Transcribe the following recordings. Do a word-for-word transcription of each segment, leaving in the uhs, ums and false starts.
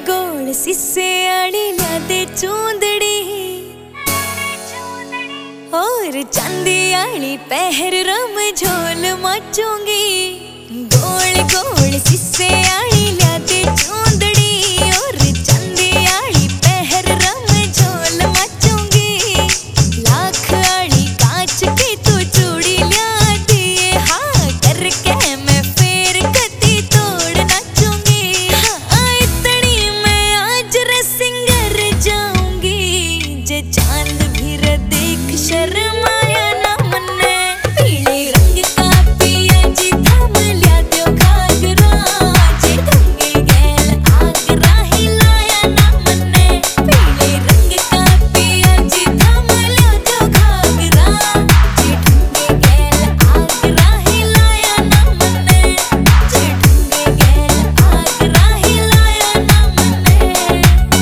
गोल सिसे आड़ी ल्यादे चूंदड़ी और चांदी आड़ी पहर रम झोल मचूंगी। गोल गोल सिसे आड़ी ल्यादे चूंदड़ी और चांदी आड़ी पहर रम झोल मचूंगी। लाख आड़ी कांच की तू चूड़ी ल्या दिए हाँ करके मैं फेर कदी तोड़ नाचूंगी। हाँ इतनी मैं आज रे सिंगर जाऊंगी जे चांद भी रे देख शर्माया ना मन्ने। पीले रंग का पिया जी थाम लिया दो घाघरा जे ढंगे गैल आगरा हिलाया ना मन्ने। पीले रंग का पिया जी थाम लिया दो घाघरा जे ढंगे गैल आगरा हिलाया ना मन्ने। जे ढंगे गैल आगरा हिलाया ना मन्ने।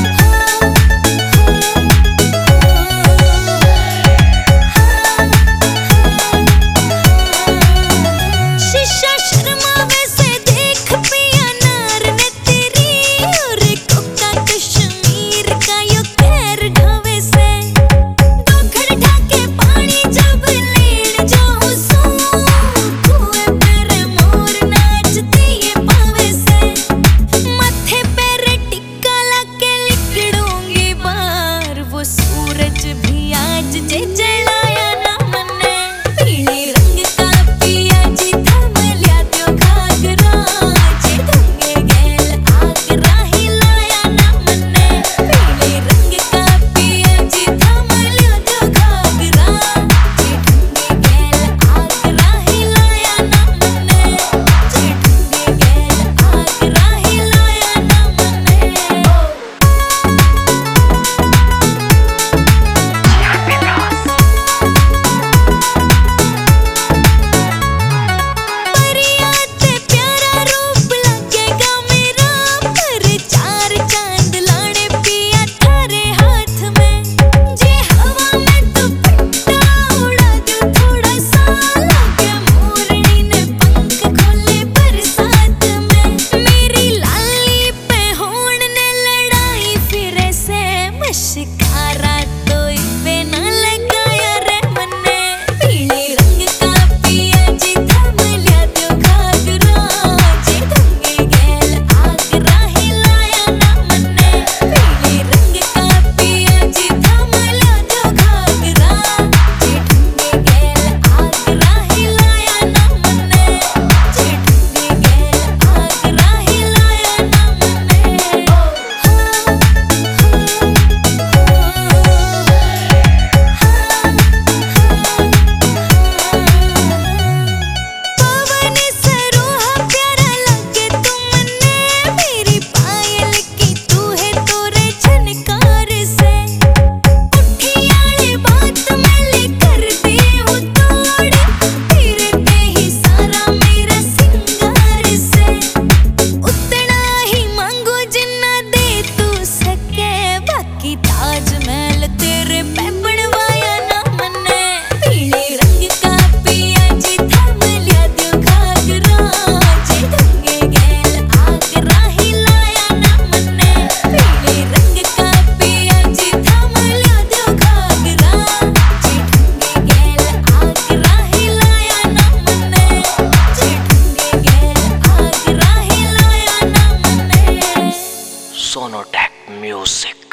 शीशा शर्मावे से देख पिया नार ने तेरी और कोका कश्मीर का यो पैर ढावे से। दोखड़ ढाके पानी जब लेन जाऊं सो कुएं पर मोर नाचती ये पावे से। माथे पर टिक्का लाके लिकड़ूंगी बार वो सूरज भी आज जे जलाया ना मन्ने। पीले रंग का पिया जी थाम लिया दो घाघरा जे ढंगे गैल आगरा हिलाया ना मन्ने। पीले रंग का पिया जी थाम लिया दो घाघरा जे ढंगे गैल आगरा हिलाया ना मन्ने। जे ढंगे गैल आगरा हिलाया ना मन्ने। परिया ते प्यारा रूप लगेगा मेरा पर चार चांद लाने पिया थारे हाथ में। जे हवा में तू पट्टा उड़ा दो थोड़ा सा लगे मोरनी ने पंख खोले बरसात में। मेरी लाली पे होड़ ने लड़ाई फिरे से मशकारा तो इवे ना लगाया रे मन्ने। पीले रंग का पिया जी थाम लिया दो घाघरा जे ढंगे गैल आगरा हिलाया ना मन्ने। पीले रंग का पिया जी थाम लिया दो घाघरा जे ढंगे गैल आगरा हिलाया ना मन्ने। जे ढंगे गैल आगरा हिलाया ना मन्ने। पवन सरोहा प्यारा लगे तुमने मेरी पायल की तू है तोरे झनकार से। उठियाले बात मैं लेकर दी हूँ तोड़ तेरे पे ही सारा मेरा सिंगार से। उतना ही मांगो जिन्ना दे तू सके बाकी ताजमहल तेरे पे बनवाया ना मन्ने। पीले रंग का पिया जी थाम लिया दो घाघरा जे ढंगे गैल आगरा हिलाया ना मन्ने। पीले रंग का पिया जी थाम लिया दो घाघरा जे ढंगे गैल आगरा हिलाया ना मन्ने। जे ढंगे गैल आगरा हिलाया ना मन्ने। Sonotek music.